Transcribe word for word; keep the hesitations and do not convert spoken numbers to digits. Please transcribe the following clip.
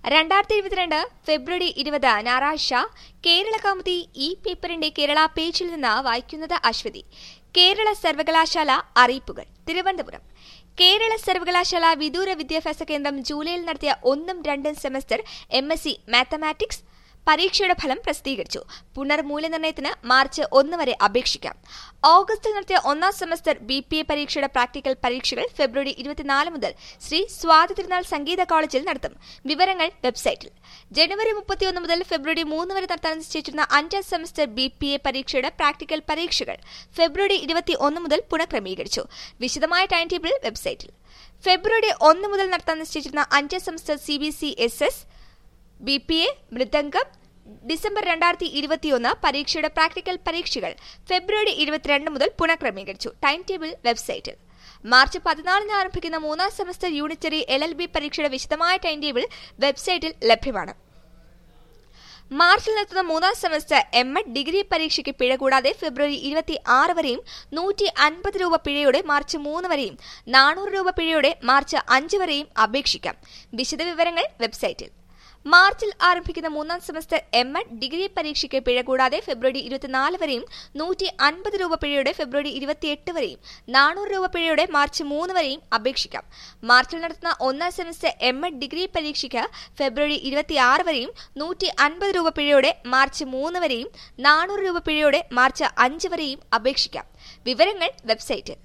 രണ്ടായിരത്തി ഇരുപത്തിരണ്ട് ഫെബ്രുവരി ഇരുപത് ഞായറാഴ്ച കേരള കൗമുദി ഈ പേപ്പറിന്റെ കേരള പേജിൽ നിന്ന് വായിക്കുന്നത് അശ്വതി. കേരള സർവകലാശാല അറിയിപ്പുകൾ. തിരുവനന്തപുരം കേരള സർവകലാശാല വിദൂര വിദ്യാഭ്യാസ കേന്ദ്രം ജൂലൈയിൽ നടത്തിയ ഒന്നും രണ്ടും semester M S C mathematics പരീക്ഷയുടെ ഫലം പ്രസിദ്ധീകരിച്ചു. പുനർമൂല്യനിർണ്ണയത്തിന് മാർച്ച് ഒന്ന് വരെ അപേക്ഷിക്കാം. ഓഗസ്റ്റിൽ നടത്തിയ ഒന്നാം സെമസ്റ്റർ ബി പി എ പരീക്ഷയുടെ പ്രാക്ടിക്കൽ പരീക്ഷകൾ ഫെബ്രുവരി ഇരുപത്തിനാല് മുതൽ ശ്രീ സ്വാതി തിരുനാൾ സംഗീത കോളേജിൽ നടത്തും. വിവരങ്ങൾ വെബ്സൈറ്റിൽ. ജനുവരി മുപ്പത്തിയൊന്ന് മുതൽ ഫെബ്രുവരി മൂന്ന് വരെ നടത്താൻ നിശ്ചയിച്ചിരുന്ന അഞ്ചാം സെമസ്റ്റർ ബി പി എ പരീക്ഷയുടെ പ്രാക്ടിക്കൽ പരീക്ഷകൾ ഫെബ്രുവരി ഇരുപത്തി ഒന്ന് മുതൽ പുനഃക്രമീകരിച്ചു. വിശദമായ ടൈം ടേബിൾ വെബ്സൈറ്റിൽ. ഫെബ്രുവരി ഒന്ന് മുതൽ നടത്താൻ നിശ്ചയിച്ചിരുന്ന അഞ്ചാം semester C B C S S B P A മൃദംഗം ഡിസംബർ രണ്ടായിരത്തി ഇരുപത്തിയൊന്ന് പരീക്ഷയുടെ പ്രാക്ടിക്കൽ പരീക്ഷകൾ ഫെബ്രുവരി ഇരുപത്തിരണ്ട് മുതൽ പുനഃക്രമീകരിച്ചു. ടൈം ടേബിൾ വെബ്സൈറ്റിൽ. മാർച്ച് പതിനാലിന് ആരംഭിക്കുന്ന മൂന്നാം semester unitary L L B പരീക്ഷയുടെ വിശദമായ ടൈം ടേബിൾ വെബ്സൈറ്റിൽ ലഭ്യമാണ്. മാർച്ചിൽ നടത്തുന്ന മൂന്നാം സെമസ്റ്റർ എം എഡ് ഡിഗ്രി പരീക്ഷയ്ക്ക് പിഴ കൂടാതെ ഫെബ്രുവരി ഇരുപത്തി ആറ് വരെയും നൂറ്റി അൻപത് രൂപ പിഴയോടെ മാർച്ച് മൂന്ന് വരെയും നാനൂറ് രൂപ പിഴയോടെ മാർച്ച് അഞ്ച് വരെയും അപേക്ഷിക്കാം. വിശദവിവരങ്ങൾ വെബ്സൈറ്റിൽ. മാർച്ചിൽ ആരംഭിക്കുന്ന മൂന്നാം സെമസ്റ്റർ എം എഡ് ഡിഗ്രി പരീക്ഷയ്ക്ക് പിഴ കൂടാതെ ഫെബ്രുവരി ഇരുപത്തിനാല് വരെയും നൂറ്റി അൻപത് രൂപ പിഴയോടെ ഫെബ്രുവരി ഇരുപത്തിയെട്ട് വരെയും നാനൂറ് രൂപ പിഴയോടെ മാർച്ച് മൂന്ന് വരെയും അപേക്ഷിക്കാം. മാർച്ചിൽ നടത്തുന്ന ഒന്നാം സെമസ്റ്റർ എം എഡ് ഡിഗ്രി പരീക്ഷയ്ക്ക് ഫെബ്രുവരി ഇരുപത്തിയാറ് വരെയും നൂറ്റി അൻപത് രൂപ പിഴയോടെ മാർച്ച് മൂന്ന് വരെയും നാനൂറ് രൂപ പിഴയോടെ മാർച്ച് അഞ്ച് വരെയും അപേക്ഷിക്കാം. വിവരങ്ങൾ വെബ്സൈറ്റിൽ.